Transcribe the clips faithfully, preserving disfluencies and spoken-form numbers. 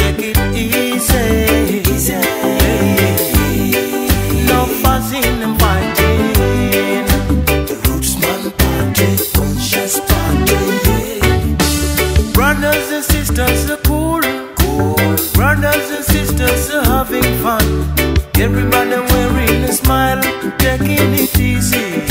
take it easy, easy. No fussing and fighting. The Rootsman party, conscious party. Brothers and sisters are cool, cool. Brothers and sisters are having fun. Everybody wearing a smile, taking it easy.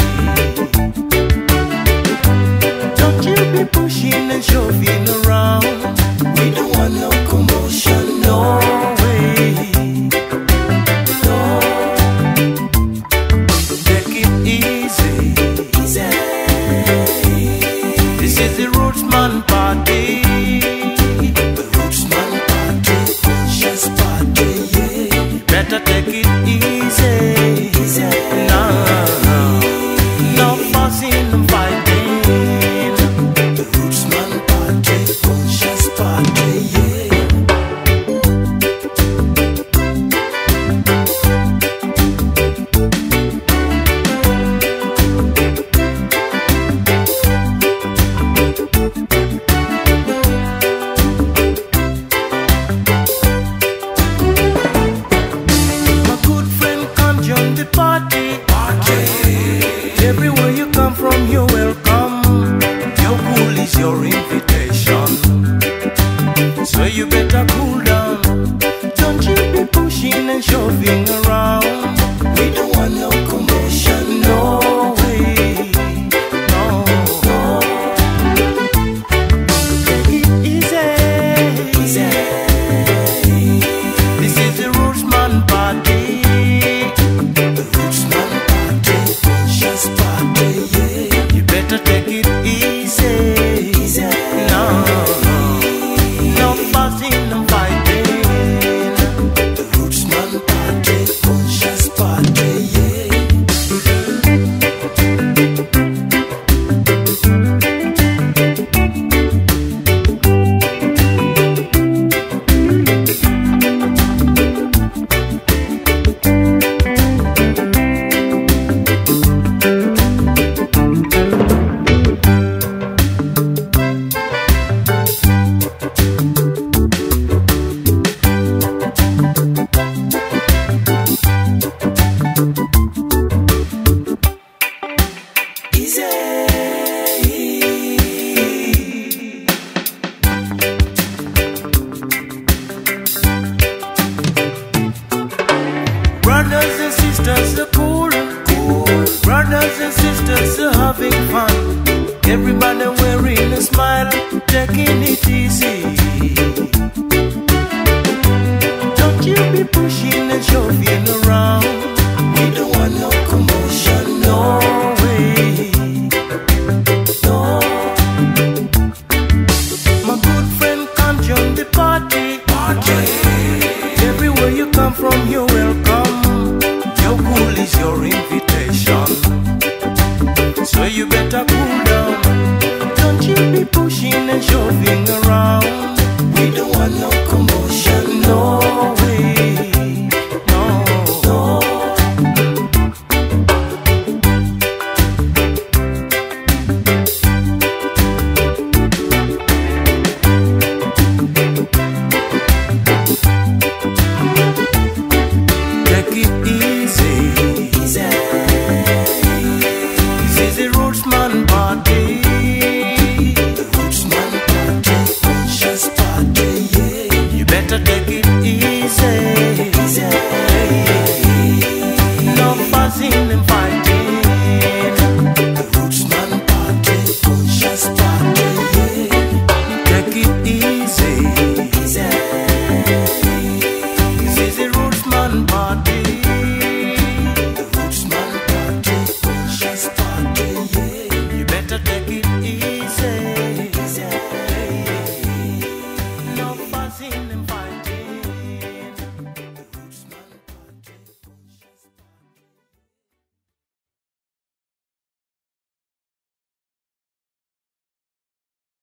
Don't you be pushing and shoving around. We don't want no commotion, no way. No. Take it easy, easy. This is the Rootsman party. The Rootsman party, conscious party, yeah. Better take it easy, easy. No, no fussing and fighting. The Rootsman party, conscious party, yeah. My good friend, come join the party. Party. Everywhere you come from, you're welcome. Your cool is your invitation, so you better cool down. Don't you be pushing and shoving around. We don't want no commotion, no way. No, no. Take it easy, easy. This is the Rootsman party. The Rootsman party, conscious party, yeah. You better take it easy, easy. No, no fussing, no fighting. The Rootsman party, conscious party, yeah. Brothers and sisters are cool, cool. Brothers and sisters are having fun. Everybody wearing a smile, taking it easy. Don't you be pushing and shoving around. We don't want no commotion, no way. No. My good friend, come join the party. Party. Everywhere you come from, you're welcome. Your cool is your invitation, so you better cool down. Don't you be pushing and shoving around. We don't want no commotion, no way. No, no. Take it easy, easy. This is the Rootsman party. The Rootsman party, conscious party, yeah. You better take it easy, easy. No fussing and fighting. The Rootsman party, conscious party, yeah. Take it easy, easy.